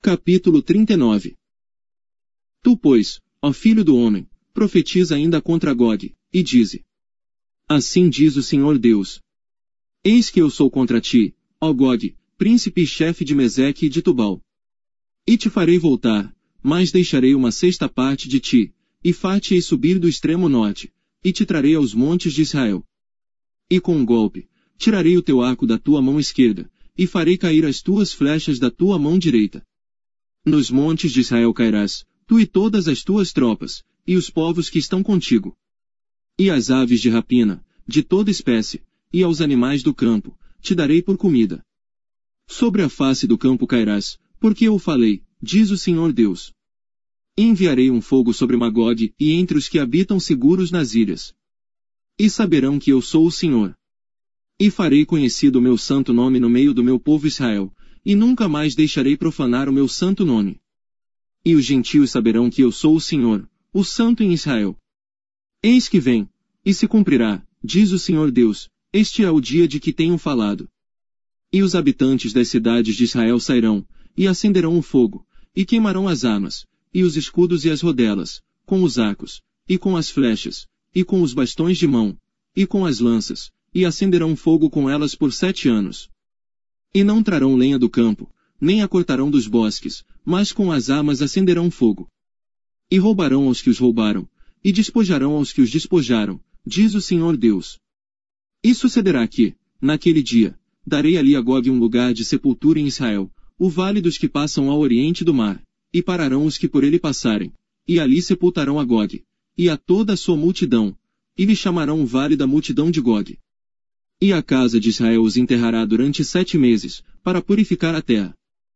Capítulo 39. Tu, pois, ó filho do homem, profetiza ainda contra Gog, e dize: Assim diz o Senhor Deus. Eis que eu sou contra ti, ó Gog, príncipe e chefe de Meseque e de Tubal. E te farei voltar, mas deixarei uma sexta parte de ti, e far-te-ei subir do extremo norte, e te trarei aos montes de Israel. E com um golpe, tirarei o teu arco da tua mão esquerda, e farei cair as tuas flechas da tua mão direita. Nos montes de Israel cairás, tu e todas as tuas tropas, e os povos que estão contigo. E as aves de rapina, de toda espécie, e aos animais do campo, te darei por comida. Sobre a face do campo cairás, porque eu falei, diz o Senhor Deus. Enviarei um fogo sobre Magog e entre os que habitam seguros nas ilhas. E saberão que eu sou o Senhor. E farei conhecido o meu santo nome no meio do meu povo Israel, e nunca mais deixarei profanar o meu santo nome. E os gentios saberão que eu sou o Senhor, o Santo em Israel. Eis que vem, e se cumprirá, diz o Senhor Deus, este é o dia de que tenho falado. E os habitantes das cidades de Israel sairão, e acenderão o fogo, e queimarão as armas, e os escudos e as rodelas, com os arcos, e com as flechas, e com os bastões de mão, e com as lanças, e acenderão fogo com elas por 7 anos. E não trarão lenha do campo, nem a cortarão dos bosques, mas com as armas acenderão fogo. E roubarão aos que os roubaram, e despojarão aos que os despojaram, diz o Senhor Deus. E sucederá que, naquele dia, darei ali a Gog um lugar de sepultura em Israel, o vale dos que passam ao oriente do mar, e pararão os que por ele passarem, e ali sepultarão a Gog, e a toda a sua multidão, e lhe chamarão o vale da multidão de Gog. E a casa de Israel os enterrará durante 7 meses, para purificar a terra.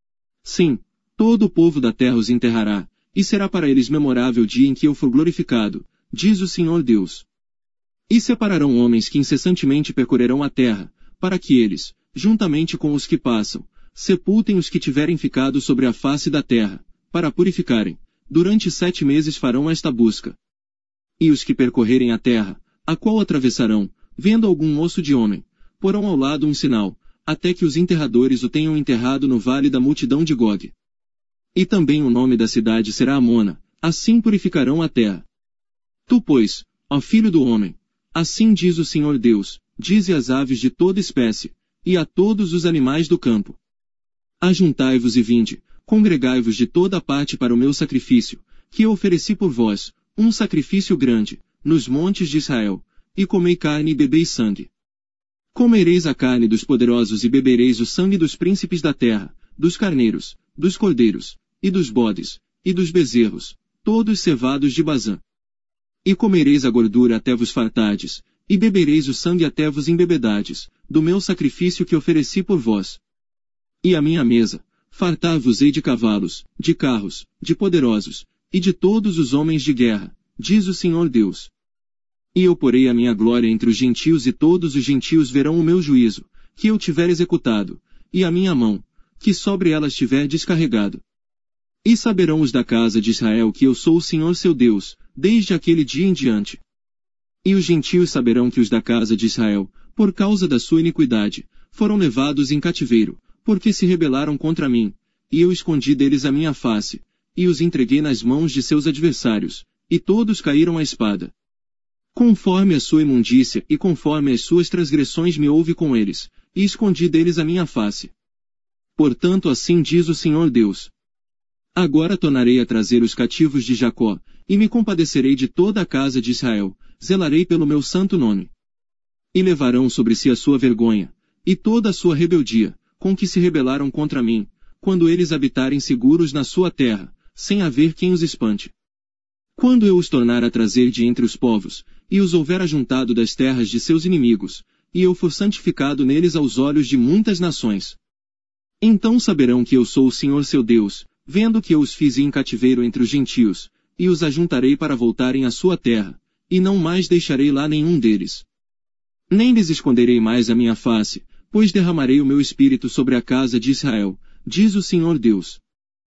Sim, todo o povo da terra os enterrará, e será para eles memorável dia em que eu for glorificado, diz o Senhor Deus. E separarão homens que incessantemente percorrerão a terra, para que eles, juntamente com os que passam, sepultem os que tiverem ficado sobre a face da terra, para purificarem. Durante 7 meses farão esta busca. E os que percorrerem a terra, a qual atravessarão, vendo algum moço de homem, porão ao lado um sinal, até que os enterradores o tenham enterrado no vale da multidão de Gog. E também o nome da cidade será Amona, assim purificarão a terra. Tu, pois, ó filho do homem, assim diz o Senhor Deus, dize às aves de toda espécie, e a todos os animais do campo. Ajuntai-vos e vinde, congregai-vos de toda parte para o meu sacrifício, que eu ofereci por vós, um sacrifício grande, nos montes de Israel, e comei carne e bebeis sangue. Comereis a carne dos poderosos e bebereis o sangue dos príncipes da terra, dos carneiros, dos cordeiros, e dos bodes, e dos bezerros, todos cevados de Bazã. E comereis a gordura até vos fartardes, e bebereis o sangue até vos embebedades, do meu sacrifício que ofereci por vós. E a minha mesa, fartar-vos-ei de cavalos, de carros, de poderosos, e de todos os homens de guerra, diz o Senhor Deus. E eu porei a minha glória entre os gentios e todos os gentios verão o meu juízo, que eu tiver executado, e a minha mão, que sobre elas tiver descarregado. E saberão os da casa de Israel que eu sou o Senhor seu Deus, desde aquele dia em diante. E os gentios saberão que os da casa de Israel, por causa da sua iniquidade, foram levados em cativeiro, porque se rebelaram contra mim, e eu escondi deles a minha face, e os entreguei nas mãos de seus adversários, e todos caíram à espada. Conforme a sua imundícia e conforme as suas transgressões me houve com eles, e escondi deles a minha face. Portanto assim diz o Senhor Deus. Agora tornarei a trazer os cativos de Jacó, e me compadecerei de toda a casa de Israel, zelarei pelo meu santo nome. E levarão sobre si a sua vergonha, e toda a sua rebeldia, com que se rebelaram contra mim, quando eles habitarem seguros na sua terra, sem haver quem os espante. Quando eu os tornar a trazer de entre os povos, e os houver ajuntado das terras de seus inimigos, e eu for santificado neles aos olhos de muitas nações. Então saberão que eu sou o Senhor seu Deus, vendo que eu os fiz em cativeiro entre os gentios, e os ajuntarei para voltarem à sua terra, e não mais deixarei lá nenhum deles. Nem lhes esconderei mais a minha face, pois derramarei o meu espírito sobre a casa de Israel, diz o Senhor Deus.